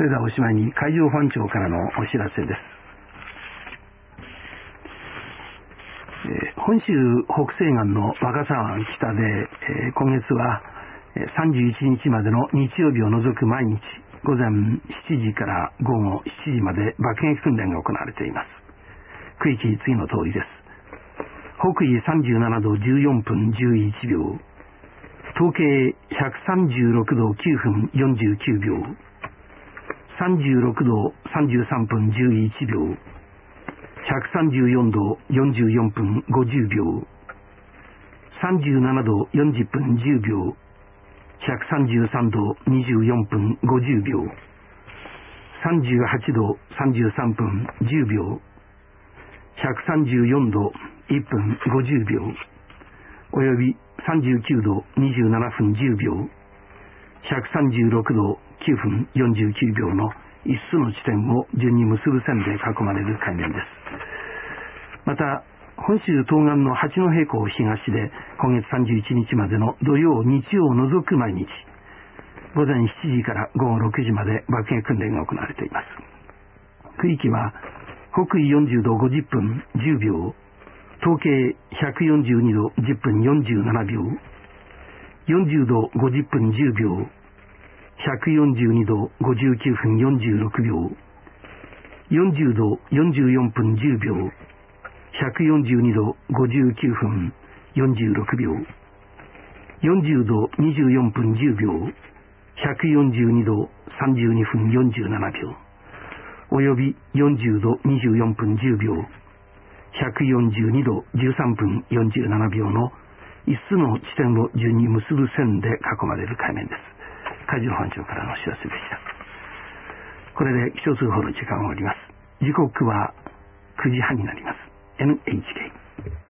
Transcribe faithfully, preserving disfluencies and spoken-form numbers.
それではおしまいに海上保安庁からのお知らせです。えー、本州北西岸の若狭湾北で、えー、今月はさんじゅういちにちまでの日曜日を除く毎日午前しちじから午後しちじまで爆撃訓練が行われています。区域次の通りです。北緯さんじゅうななどじゅうよんぷんじゅういちびょう、東経ひゃくさんじゅうろくどきゅうふんよんじゅうきゅうびょう、さんじゅうろくどさんじゅうさんぷんじゅういちびょう、ひゃくさんじゅうよんどよんじゅうよんぷんごじゅうびょう、さんじゅうななどよんじゅっぷんじゅうびょう、ひゃくさんじゅうさんどにじゅうよんぷんごじゅうびょう、さんじゅうはちどさんじゅうさんぷんじゅうびょう、ひゃくさんじゅうよんどいっぷんごじゅうびょう、およびさんじゅうきゅうどにじゅうななふんじゅうびょう、ひゃくさんじゅうろくどきゅうふんよんじゅうきゅうびょうのいっつの地点を順に結ぶ線で囲まれる海面です。また本州東岸の八戸港東で今月さんじゅういちにちまでの土曜日曜を除く毎日午前しちじから午後ろくじまで爆撃訓練が行われています。区域は北緯よんじゅうどごじゅっぷんじゅうびょう、東経ひゃくよんじゅうにどじゅっぷんよんじゅうななびょう、よんじゅうどごじゅっぷんじゅうびょう、ひゃくよんじゅうにどごじゅうきゅうふんよんじゅうろくびょう、よんじゅうどよんじゅうよんぷんじゅうびょう、ひゃくよんじゅうにどごじゅうきゅうふんよんじゅうろくびょう、よんじゅうどにじゅうよんぷんじゅうびょう、ひゃくよんじゅうにどさんじゅうにふんよんじゅうななびょう、およびよんじゅうどにじゅうよんぷんじゅうびょう、ひゃくよんじゅうにどじゅうさんぷんよんじゅうななびょうのいっつの地点を順に結ぶ線で囲まれる海面です。海上保安庁からのお知らせでした。これで気象通報の時間を終わります。時刻はくじはんになります。エヌエイチケー